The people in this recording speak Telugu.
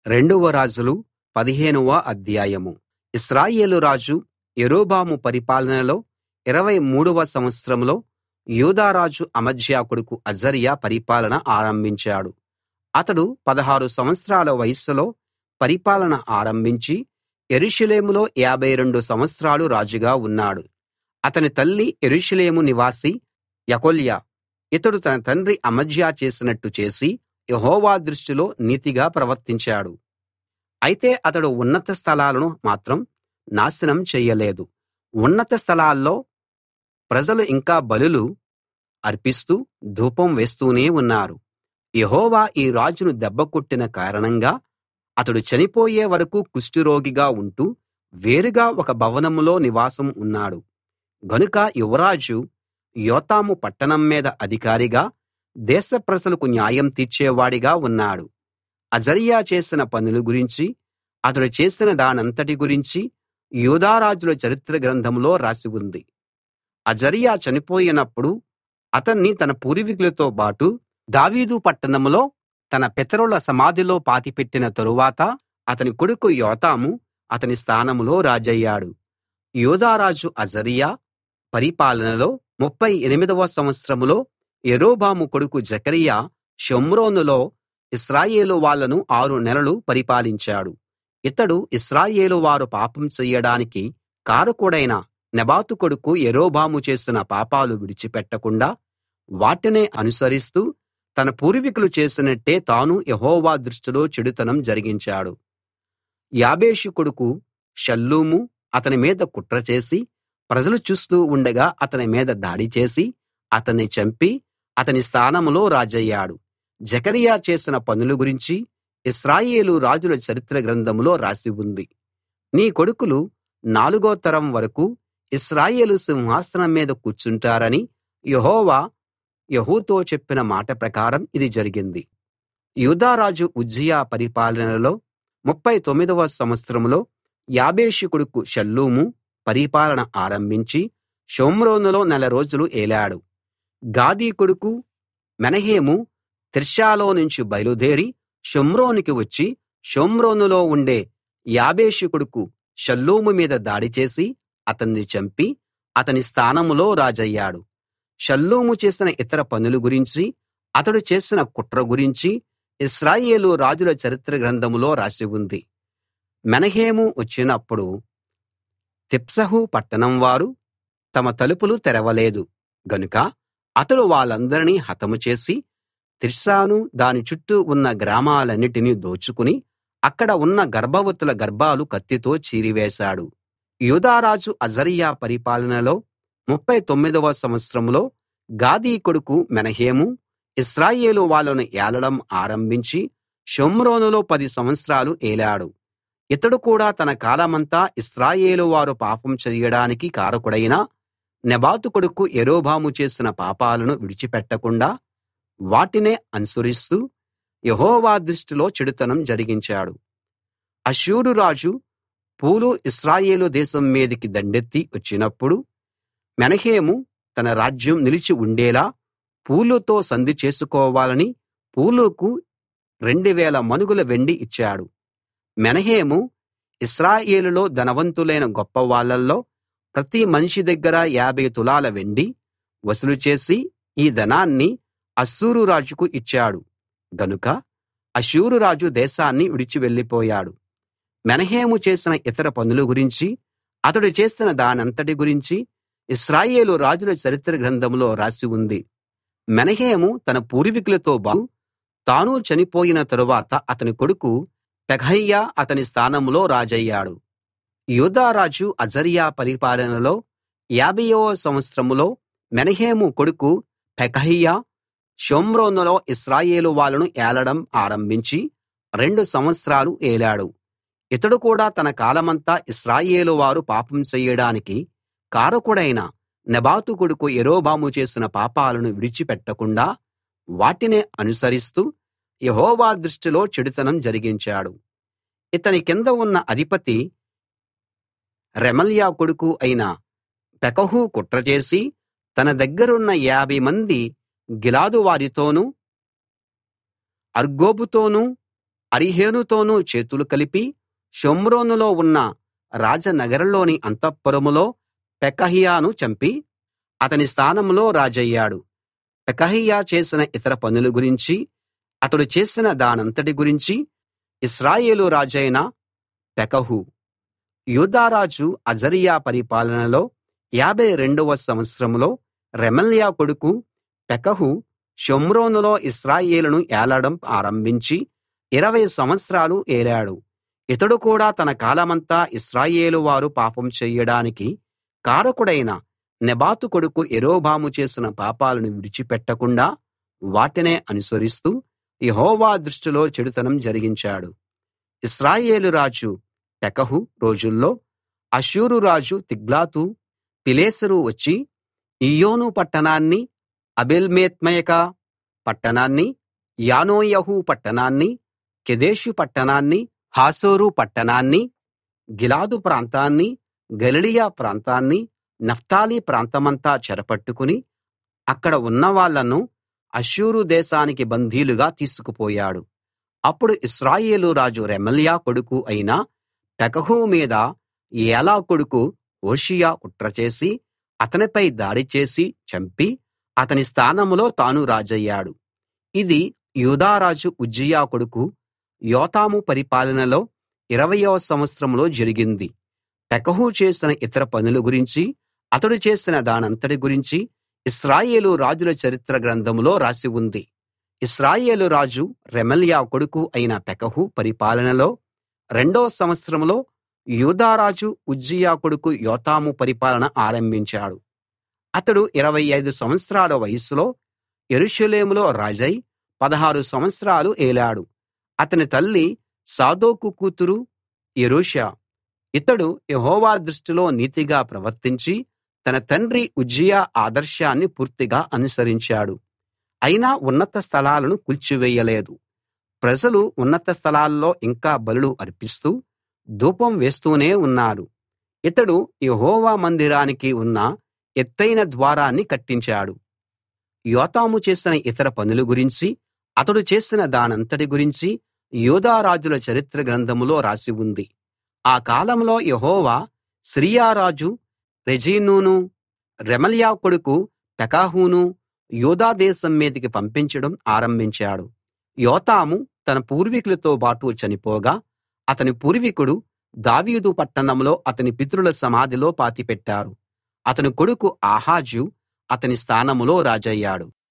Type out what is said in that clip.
రెండవ రాజులు 15వ అధ్యాయం. ఇశ్రాయేలు రాజు యరొబాము పరిపాలనలో 23వ సంవత్సరంలో యూదా రాజు అమజ్యా కొడుకు అజర్యా పరిపాలన ఆరంభించాడు. అతడు 16 సంవత్సరాల వయస్సులో పరిపాలన ఆరంభించి యెరూషలేములో 52 సంవత్సరాలు రాజుగా ఉన్నాడు. అతని తల్లి యెరూషలేము నివాసి యెకొల్యా. ఇతడు తన తండ్రి అమజ్యా చేసినట్టు చేసి యెహోవా దృష్టిలో నీతిగా ప్రవర్తించాడు. అయితే అతడు ఉన్నత స్థలాలను మాత్రం నాశనం చెయ్యలేదు. ఉన్నత స్థలాల్లో ప్రజలు ఇంకా బలులు అర్పిస్తూ ధూపం వేస్తూనే ఉన్నారు. యెహోవా ఈ రాజును దెబ్బకొట్టిన కారణంగా అతడు చనిపోయే వరకూ కుష్టురోగిగా ఉంటూ వేరుగా ఒక భవనంలో నివాసం ఉన్నాడు. గనుక యువరాజు యోతాము పట్టణం మీద అధికారిగా, దేశ ప్రజలకు న్యాయం తీర్చేవాడిగా ఉన్నాడు. అజర్యా చేసిన పనుల గురించి, అతడు చేసిన దానంతటి గురించి యూదా రాజుల చరిత్ర గ్రంథంలో రాసి ఉంది. అజర్యా చనిపోయినప్పుడు అతన్ని తన పూర్వీకులతో బాటు దావీదు పట్టణంలో తన పితరుల సమాధిలో పాతిపెట్టిన తరువాత అతని కొడుకు యోతాము అతని స్థానంలో రాజయ్యాడు. యూదా రాజు అజర్యా పరిపాలనలో 38వ సంవత్సరంలో యరొబాము కొడుకు జెకర్యా షోమ్రోనులో ఇశ్రాయేలు వాళ్ళను 6 నెలలు పరిపాలించాడు. ఇతడు ఇశ్రాయేలు వారు పాపం చెయ్యడానికి కారకుడైన నెబాతు కొడుకు యరొబాము చేసిన పాపాలు విడిచిపెట్టకుండా వాటినే అనుసరిస్తూ తన పూర్వీకులు చేసినట్టే తాను యెహోవా దృష్టిలో చెడుతనం జరిగించాడు. యాబేషు కొడుకు షల్లూము అతని మీద కుట్ర చేసి ప్రజలు చూస్తూ ఉండగా అతని మీద దాడి చేసి అతన్ని చంపి అతని స్థానంలో రాజయ్యాడు. జెకర్యా చేసిన పనుల గురించి ఇశ్రాయేలు రాజుల చరిత్ర గ్రంథంలో రాసి ఉంది. నీ కొడుకులు 4వ తరం వరకూ ఇశ్రాయేలు సింహాసనం మీద కూర్చుంటారని యెహోవా యెహూతో చెప్పిన మాట ప్రకారం ఇది జరిగింది. యూదా రాజు ఉజ్జియా పరిపాలనలో 39వ సంవత్సరంలో యాబేషు కొడుకు షల్లూము పరిపాలన ఆరంభించి షోమ్రోనులో 4 రోజులు ఏలాడు. గాదీ కొడుకు మెనహేము తిర్సాలో నుంచి బయలుదేరి షోమ్రోనుకి వచ్చి షోమ్రోనులో ఉండే యాబేషు కొడుకు షల్లూము మీద దాడి చేసి అతన్ని చంపి అతని స్థానంలో రాజయ్యాడు. షల్లూము చేసిన ఇతర పనుల గురించి, అతడు చేసిన కుట్ర గురించి ఇశ్రాయేలు రాజుల చరిత్ర గ్రంథంలో రాసి ఉంది. మెనహేము వచ్చినప్పుడు తిప్సహు పట్టణం వారు తమ తలుపులు తెరవలేదు గనుక అతడు వాళ్ళందరినీ హతము చేసి తిర్సాను దాని చుట్టూ ఉన్న గ్రామాలన్నిటినీ దోచుకుని అక్కడ ఉన్న గర్భవతుల గర్భాలు కత్తితో చీరివేశాడు. యూదారాజు అజర్యా పరిపాలనలో 39వ సంవత్సరంలో గాదీ కొడుకు మెనహేము ఇశ్రాయేలు వాళ్ళను ఏలడం ఆరంభించి షోమ్రోనులో 10 సంవత్సరాలు ఏలాడు. ఇతడు కూడా తన కాలమంతా ఇశ్రాయేలు వారు పాపం చెయ్యడానికి కారకుడైన నెబాతు కొడుకు యరొబాము చేసిన పాపాలను విడిచిపెట్టకుండా వాటినే అనుసరిస్తూ యెహోవా దృష్టిలో చెడుతనం జరిగించాడు. అష్షూరు రాజు పూలు ఇశ్రాయేలు దేశం మీదికి దండెత్తి వచ్చినప్పుడు మెనహేము తన రాజ్యం నిలిచి ఉండేలా పూలుతో సంధి చేసుకోవాలని పూలుకు 2000 మణుగుల వెండి ఇచ్చాడు. మెనహేము ఇశ్రాయేలులో ధనవంతులైన గొప్పవాళ్ళల్లో ప్రతి మనిషి దగ్గర 50 తులాల వెండి వసూలు చేసి ఈ ధనాన్ని అష్షూరు రాజుకు ఇచ్చాడు. గనుక అష్షూరు రాజు దేశాన్ని విడిచి వెళ్ళిపోయాడు. మెనహేము చేసిన ఇతర పనుల గురించి, అతడు చేసిన దానంతటి గురించి ఇశ్రాయేలు రాజుల చరిత్ర గ్రంథంలో రాసి ఉంది. మెనహేము తన పూర్వీకులతో తాను చనిపోయిన తరువాత అతని కొడుకు పెకహ్యా అతని స్థానంలో రాజయ్యాడు. యూదా రాజు అజర్యా పరిపాలనలో 50వ సంవత్సరంలో మెనహేము కొడుకు పెకహ్యా షోమ్రోనులో ఇశ్రాయేలు వాళ్ళను ఏలడం ఆరంభించి 2 సంవత్సరాలు ఏలాడు. ఇతడు కూడా తన కాలమంతా ఇశ్రాయేలు వారు పాపం చెయ్యడానికి కారకుడైన నెబాతు కొడుకు యరొబాము చేసిన పాపాలను విడిచిపెట్టకుండా వాటినే అనుసరిస్తూ యెహోవా దృష్టిలో చెడుతనం జరిగించాడు. ఇతని కింద ఉన్న అధిపతి రెమల్యా కొడుకు అయిన పెకహు కుట్ర చేసి తన దగ్గరున్న 50 మంది గిలాదు వారితోనూ అర్గోబుతోనూ అరీహేనుతోనూ చేతులు కలిపి షోమ్రోనులో ఉన్న రాజనగరులోని అంతఃపురంలో పెకహ్యాను చంపి అతని స్థానంలో రాజయ్యాడు. పెకహ్యా చేసిన ఇతర పనుల గురించి, అతడు చేసిన దానంతటి గురించి ఇశ్రాయేలు రాజైన పెకహు యూదారాజు అజర్యా పరిపాలనలో 52వ సంవత్సరంలో రెమల్యా కొడుకు పెకహు షోమ్రోనులో ఇశ్రాయేలును ఏలడం ఆరంభించి 20 సంవత్సరాలు ఏలాడు. ఇతడు కూడా తన కాలమంతా ఇశ్రాయేలు వారు పాపం చెయ్యడానికి కారకుడైన నెబాతు కొడుకు యరొబాము చేసిన పాపాలను విడిచిపెట్టకుండా వాటినే అనుసరిస్తూ యెహోవా దృష్టిలో చెడుతనం జరిగించాడు. ఇశ్రాయేలు రాజు పెకహు రోజుల్లో అష్షూరు రాజు తిగ్లతు పిలేసెరు వచ్చి ఈయోను పట్టణాన్ని, అబేల్బేత్మయకా పట్టణాన్ని, యానోయహు పట్టణాన్ని, కెదెషు పట్టణాన్ని, హాసోరు పట్టణాన్ని, గిలాదు ప్రాంతాన్ని, గలిలయ ప్రాంతాన్ని, నఫ్తాలి ప్రాంతమంతా చెరపట్టుకుని అక్కడ ఉన్నవాళ్ళను అష్షూరు దేశానికి బందీలుగా తీసుకుపోయాడు. అప్పుడు ఇశ్రాయేలు రాజు రెమల్యా కొడుకు అయిన పెకహు మీద ఏలా కొడుకు హోషేయ కుట్ర చేసి అతనిపై దాడి చేసి చంపి అతని స్థానంలో తాను రాజయ్యాడు. ఇది యూదారాజు ఉజ్జియా కొడుకు యోతాము పరిపాలనలో 20వ సంవత్సరంలో జరిగింది. పెకహు చేసిన ఇతర పనుల గురించి, అతడు చేసిన దానంతటి గురించి ఇశ్రాయేలు రాజుల చరిత్ర గ్రంథంలో రాసి ఉంది. ఇశ్రాయేలు రాజు రెమల్యా కొడుకు అయిన పెకహు పరిపాలనలో 2వ సంవత్సరంలో యూదారాజు ఉజ్జియా కొడుకు యోతాము పరిపాలన ఆరంభించాడు. అతడు 25 సంవత్సరాల వయస్సులో యెరూషలేములో రాజై 16 సంవత్సరాలు ఏలాడు. అతని తల్లి సాదోకు కూతురు యెరూషా. ఇతడు యెహోవా దృష్టిలో నీతిగా ప్రవర్తించి తన తండ్రి ఉజ్జియా ఆదర్శాన్ని పూర్తిగా అనుసరించాడు. అయినా ఉన్నత స్థలాలను కూల్చివేయలేదు. ప్రజలు ఉన్నత స్థలాల్లో ఇంకా బలులు అర్పిస్తూ ధూపం వేస్తూనే ఉన్నారు. ఇతడు యెహోవా మందిరానికి ఉన్న ఎత్తయిన ద్వారాన్ని కట్టించాడు. యోతాము చేసిన ఇతర పనుల గురించి, అతడు చేసిన దానంతటి గురించి యూదా రాజుల చరిత్ర గ్రంథంలో రాసి ఉంది. ఆ కాలంలో యెహోవా సిరియా రాజు రెజీనును, రెమల్యా కొడుకు పెకహును యూదా దేశం మీదికి పంపించడం ఆరంభించాడు. యోతాము తన పూర్వీకులతో బాటు చనిపోగా అతని పూర్వీకుడు దావీదు పట్టణంలో అతని పితరుల సమాధిలో పాతిపెట్టారు. అతని కొడుకు ఆహాజు అతని స్థానంలో రాజయ్యాడు.